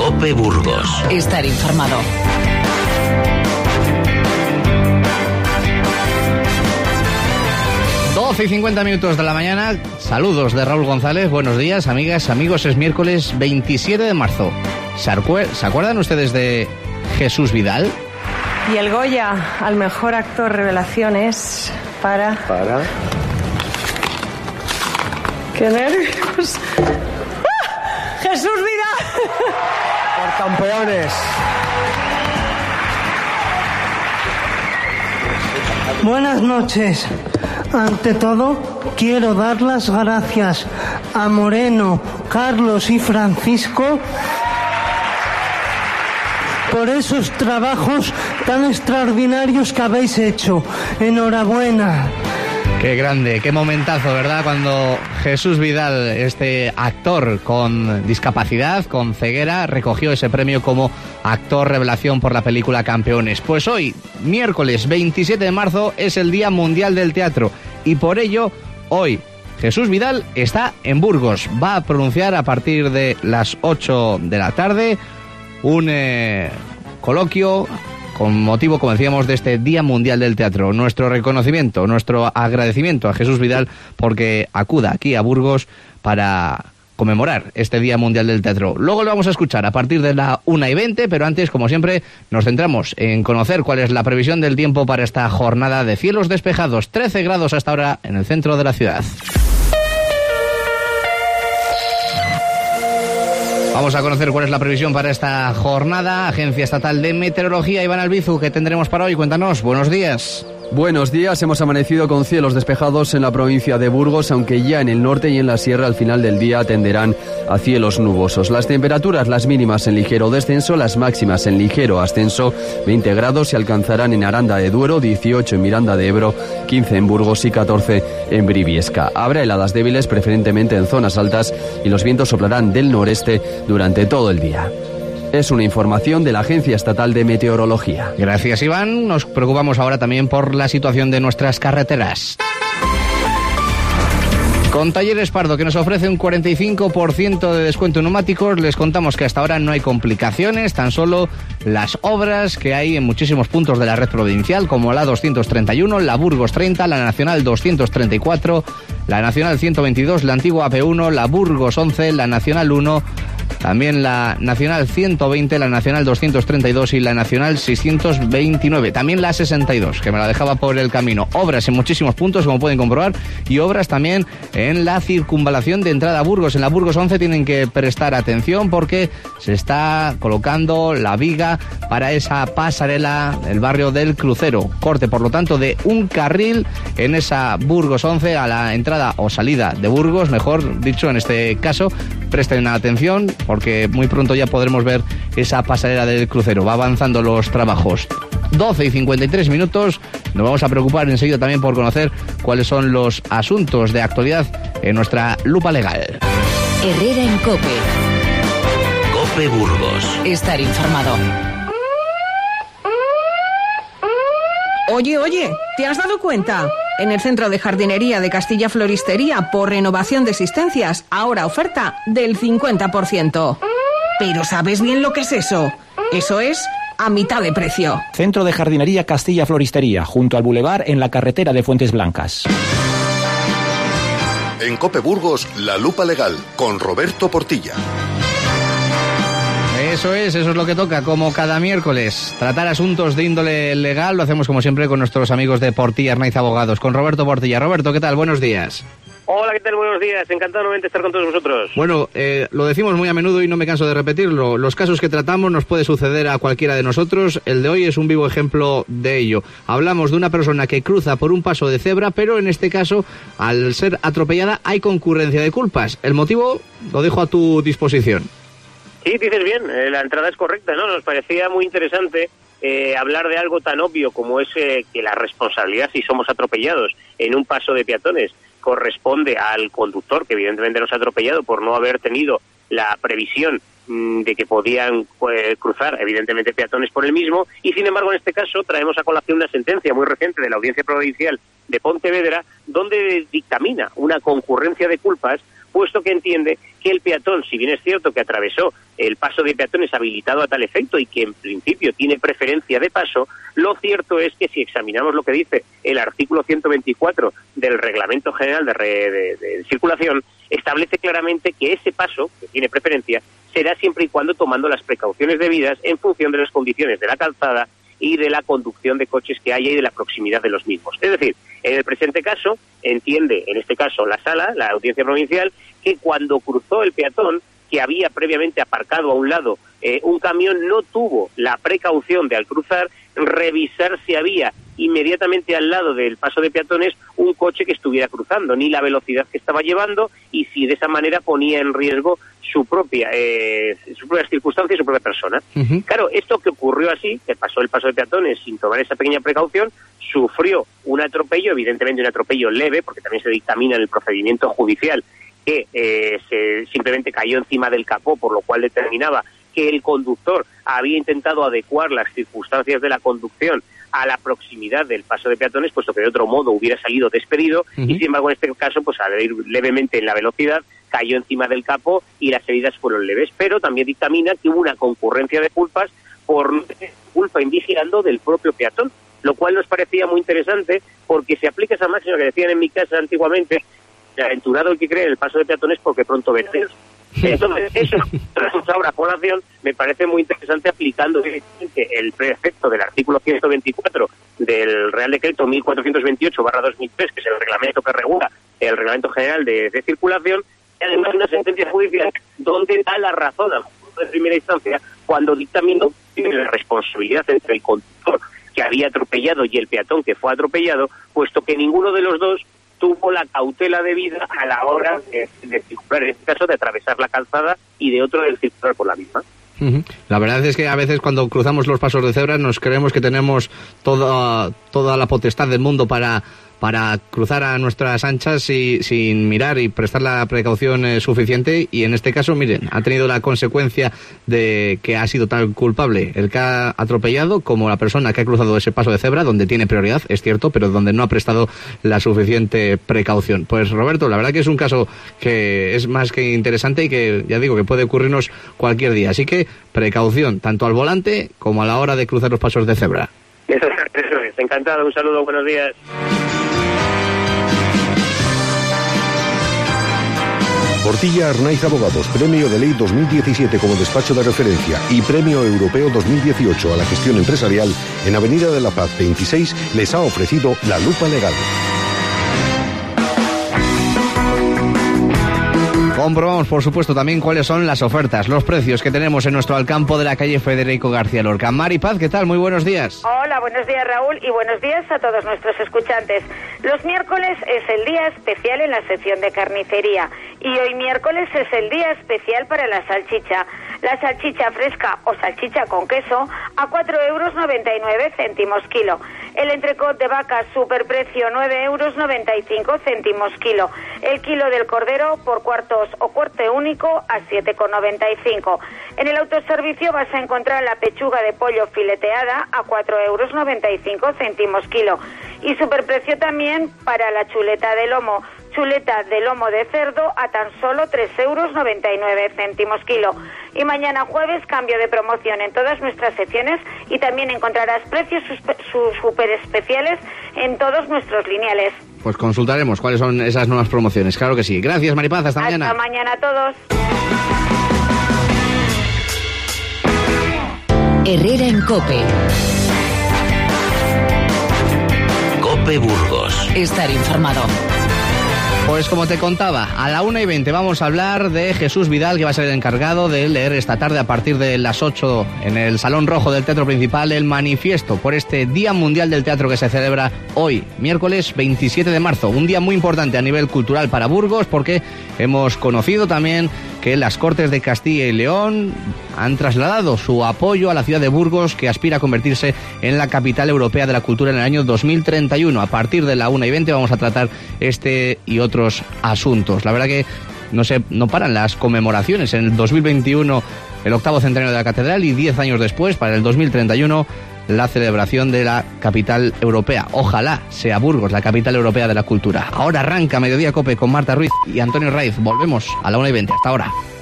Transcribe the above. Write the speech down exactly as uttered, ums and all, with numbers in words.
COPE Burgos. Estar informado. doce y cincuenta minutos de la mañana. Saludos de Raúl González. Buenos días, amigas, amigos. Es miércoles veintisiete de marzo. ¿Se acuerdan ustedes de Jesús Vidal? Y el Goya al mejor actor revelación es para... Para... ¡Qué nervios! ¡Ah! ¡Jesús Vidal! Por campeones. Buenas noches. Ante todo, quiero dar las gracias a Moreno, Carlos y Francisco por esos trabajos tan extraordinarios que habéis hecho. Enhorabuena. Qué grande, qué momentazo, ¿verdad? Cuando Jesús Vidal, este actor con discapacidad, con ceguera, recogió ese premio como actor revelación por la película Campeones. Pues hoy, miércoles veintisiete de marzo, es el Día Mundial del Teatro. Y por ello, hoy, Jesús Vidal está en Burgos. Va a pronunciar a partir de las ocho de la tarde un eh, coloquio con motivo, como decíamos, de este Día Mundial del Teatro. Nuestro reconocimiento, nuestro agradecimiento a Jesús Vidal porque acuda aquí a Burgos para conmemorar este Día Mundial del Teatro. Luego lo vamos a escuchar a partir de la una y veinte, pero antes, como siempre, nos centramos en conocer cuál es la previsión del tiempo para esta jornada de cielos despejados. trece grados hasta ahora en el centro de la ciudad. Vamos a conocer cuál es la previsión para esta jornada. Agencia Estatal de Meteorología, Iván Albizu, ¿qué tendremos para hoy? Cuéntanos, buenos días. Buenos días, hemos amanecido con cielos despejados en la provincia de Burgos, aunque ya en el norte y en la sierra al final del día tenderán a cielos nubosos. Las temperaturas, las mínimas en ligero descenso, las máximas en ligero ascenso, veinte grados se alcanzarán en Aranda de Duero, dieciocho en Miranda de Ebro, quince en Burgos y catorce en Briviesca. Habrá heladas débiles, preferentemente en zonas altas, y los vientos soplarán del noreste durante todo el día. Es una información de la Agencia Estatal de Meteorología. Gracias, Iván. Nos preocupamos ahora también por la situación de nuestras carreteras. Con Talleres Pardo, que nos ofrece un cuarenta y cinco por ciento de descuento en neumáticos, les contamos que hasta ahora no hay complicaciones, tan solo las obras que hay en muchísimos puntos de la red provincial, como la doscientos treinta y uno, la Burgos treinta, la Nacional doscientos treinta y cuatro, la Nacional ciento veintidós, la antigua A P uno, la Burgos once, la Nacional uno, también la Nacional ciento veinte, la Nacional doscientos treinta y dos y la Nacional seiscientos veintinueve. También la sesenta y dos, que me la dejaba por el camino. Obras en muchísimos puntos, como pueden comprobar, y obras también en la circunvalación de entrada a Burgos. En la Burgos once tienen que prestar atención porque se está colocando la viga para esa pasarela del barrio del Crucero. Corte, por lo tanto, de un carril en esa Burgos once a la entrada o salida de Burgos, mejor dicho en este caso. Presten atención porque muy pronto ya podremos ver esa pasarela del Crucero. Va avanzando los trabajos. doce y cincuenta y tres minutos. Nos vamos a preocupar enseguida también por conocer cuáles son los asuntos de actualidad en nuestra lupa legal. Herrera en COPE. COPE Burgos. Estar informado. Oye, oye, ¿te has dado cuenta? En el Centro de Jardinería de Castilla Floristería, por renovación de existencias, ahora oferta del cincuenta por ciento. Pero ¿sabes bien lo que es eso? Eso es a mitad de precio. Centro de Jardinería Castilla Floristería, junto al Boulevard en la carretera de Fuentes Blancas. En COPE Burgos, la lupa legal, con Roberto Portilla. Eso es, eso es lo que toca, como cada miércoles. Tratar asuntos de índole legal, lo hacemos como siempre con nuestros amigos de Portilla Arnaiz Abogados, con Roberto Portilla. Roberto, ¿qué tal? Buenos días. Hola, ¿qué tal? Buenos días. Encantado nuevamente de estar con todos vosotros. Bueno, eh, lo decimos muy a menudo y no me canso de repetirlo. Los casos que tratamos nos puede suceder a cualquiera de nosotros. El de hoy es un vivo ejemplo de ello. Hablamos de una persona que cruza por un paso de cebra, pero en este caso, al ser atropellada, hay concurrencia de culpas. El motivo lo dejo a tu disposición. Sí, dices bien, eh, la entrada es correcta, ¿no? Nos parecía muy interesante eh, hablar de algo tan obvio como es eh, que la responsabilidad, si somos atropellados en un paso de peatones, corresponde al conductor, que evidentemente nos ha atropellado por no haber tenido la previsión mmm, de que podían eh, cruzar, evidentemente, peatones por el mismo, y sin embargo, en este caso, traemos a colación una sentencia muy reciente de la Audiencia Provincial de Pontevedra, donde dictamina una concurrencia de culpas puesto que entiende que el peatón, si bien es cierto que atravesó el paso de peatones habilitado a tal efecto y que en principio tiene preferencia de paso, lo cierto es que si examinamos lo que dice el artículo ciento veinticuatro del Reglamento General de, re, de, de Circulación, establece claramente que ese paso, que tiene preferencia, será siempre y cuando tomando las precauciones debidas en función de las condiciones de la calzada y de la conducción de coches que haya y de la proximidad de los mismos. Es decir, en el presente caso, entiende, en este caso la Sala, la Audiencia Provincial, que cuando cruzó el peatón, que había previamente aparcado a un lado eh, un camión, no tuvo la precaución de al cruzar revisar si había inmediatamente al lado del paso de peatones un coche que estuviera cruzando, ni la velocidad que estaba llevando, y si de esa manera ponía en riesgo su propia eh, sus propias circunstancias y su propia persona. Uh-huh. Claro, esto que ocurrió así, que pasó el paso de peatones sin tomar esa pequeña precaución, sufrió un atropello, evidentemente un atropello leve, porque también se dictamina en el procedimiento judicial que eh, se simplemente cayó encima del capó, por lo cual determinaba que el conductor había intentado adecuar las circunstancias de la conducción a la proximidad del paso de peatones, puesto que de otro modo hubiera salido despedido, uh-huh. y sin embargo en este caso, pues al ir levemente en la velocidad, cayó encima del capó y las heridas fueron leves, pero también dictamina que hubo una concurrencia de culpas por no tener culpa invigilando del propio peatón, lo cual nos parecía muy interesante, porque se aplica esa máxima que decían en mi casa antiguamente: el aventurado el que cree en el paso de peatones porque pronto vendrá. Entonces, eso, ahora colación, me parece muy interesante aplicando el precepto del artículo ciento veinticuatro del Real Decreto mil cuatrocientos veintiocho barra dos mil tres, que es el reglamento que regula el Reglamento General de, de Circulación, y además una sentencia judicial donde da la razón al juez de primera instancia cuando dictaminó la responsabilidad entre el conductor que había atropellado y el peatón que fue atropellado, puesto que ninguno de los dos tuvo la cautela debida a la hora de, de circular, en este caso de atravesar la calzada, y de otro de circular por la misma. Uh-huh. La verdad es que a veces cuando cruzamos los pasos de cebra nos creemos que tenemos toda, toda la potestad del mundo para, para cruzar a nuestras anchas y, sin mirar y prestar la precaución eh, suficiente, y en este caso, miren, ha tenido la consecuencia de que ha sido tan culpable el que ha atropellado como la persona que ha cruzado ese paso de cebra, donde tiene prioridad, es cierto, pero donde no ha prestado la suficiente precaución. Pues Roberto, la verdad que es un caso que es más que interesante y que, ya digo, que puede ocurrirnos cualquier día, así que precaución, tanto al volante como a la hora de cruzar los pasos de cebra. Eso es, eso es. Encantado, un saludo, buenos días. Portilla Arnaiz Abogados, Premio de Ley dos mil diecisiete como despacho de referencia y Premio Europeo dos mil dieciocho a la gestión empresarial, en Avenida de la Paz veintiséis, les ha ofrecido La Lupa Legal. Comprobamos, por supuesto, también cuáles son las ofertas, los precios que tenemos en nuestro Alcampo de la calle Federico García Lorca. Mari Paz, ¿qué tal? Muy buenos días. Hola, buenos días, Raúl, y buenos días a todos nuestros escuchantes. Los miércoles es el día especial en la sección de carnicería, y hoy miércoles es el día especial para la salchicha. La salchicha fresca o salchicha con queso a cuatro euros noventa y nueve céntimos kilo. El entrecot de vaca superprecio nueve euros noventa y cinco céntimos kilo. El kilo del cordero por cuartos o corte único a siete con noventa y cinco. En el autoservicio vas a encontrar la pechuga de pollo fileteada a cuatro euros noventa y cinco céntimos kilo. Y superprecio también para la chuleta de lomo. Chuleta de lomo de cerdo a tan solo tres euros noventa y nueve céntimos kilo. Y mañana jueves cambio de promoción en todas nuestras secciones, y también encontrarás precios súper especiales en todos nuestros lineales. Pues consultaremos cuáles son esas nuevas promociones, claro que sí. Gracias, Maripaz, hasta, hasta mañana. Hasta mañana a todos. Herrera en COPE. COPE Burgos. Estar informado. Pues como te contaba, a la una y veinte vamos a hablar de Jesús Vidal, que va a ser el encargado de leer esta tarde a partir de las ocho en el Salón Rojo del Teatro Principal el manifiesto por este Día Mundial del Teatro que se celebra hoy, miércoles veintisiete de marzo. Un día muy importante a nivel cultural para Burgos, porque hemos conocido también que las Cortes de Castilla y León han trasladado su apoyo a la ciudad de Burgos, que aspira a convertirse en la capital europea de la cultura en el año dos mil treinta y uno. A partir de la una y veinte vamos a tratar este y otros asuntos. La verdad que no se, no paran las conmemoraciones. En el dos mil veintiuno, el octavo centenario de la catedral, y diez años después, para el dos mil treinta y uno, la celebración de la capital europea. Ojalá sea Burgos la capital europea de la cultura. Ahora arranca Mediodía Cope con Marta Ruiz y Antonio Raiz. Volvemos a la una y veinte. Hasta ahora.